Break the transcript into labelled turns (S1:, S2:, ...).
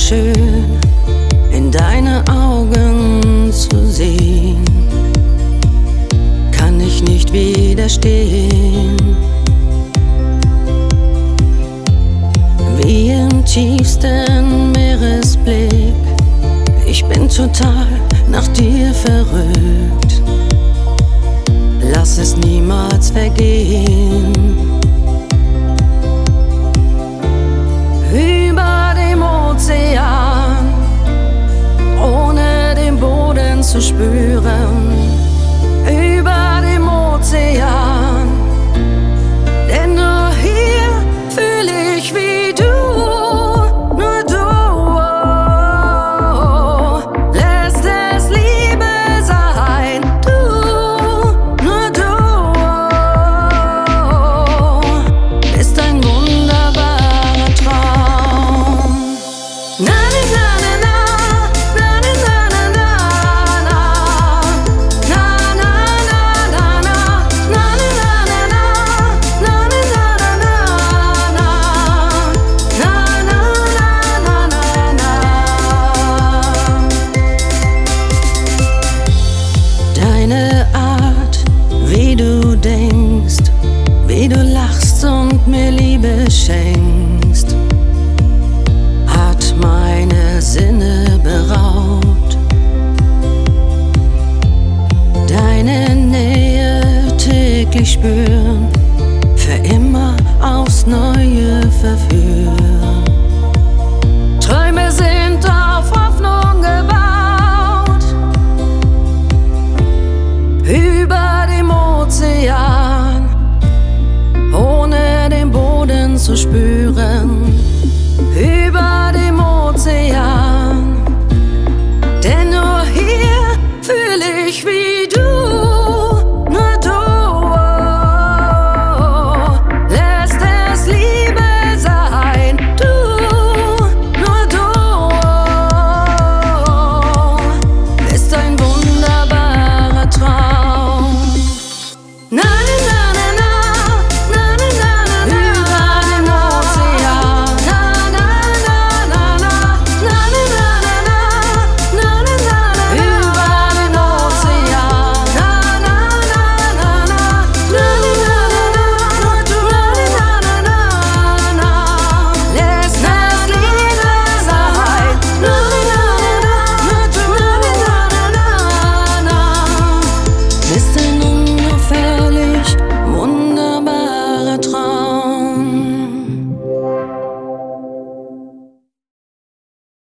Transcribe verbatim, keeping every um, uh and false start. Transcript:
S1: schön, in deine Augen zu sehen, kann ich nicht widerstehen. Wie im tiefsten Meeresblick, ich bin total nach dir verrückt. Lass es niemals vergehen. Über dem Ozean, ohne den Boden zu spüren. Über dem Ozean, denn nur hier fühle ich wie du, nur du. Lässt es Liebe sein, du, nur du. Bist ein wunderbarer Traum. Na, na, na, na, na. Deine Art, wie du denkst, wie du lachst und mir Liebe schenkst, hat meine Sinne beraubt. Deine Nähe täglich spüren, für immer aufs Neue verführen. Träume sind auf Hoffnung gebaut. Über dem Ozean, ohne den Boden zu spüren.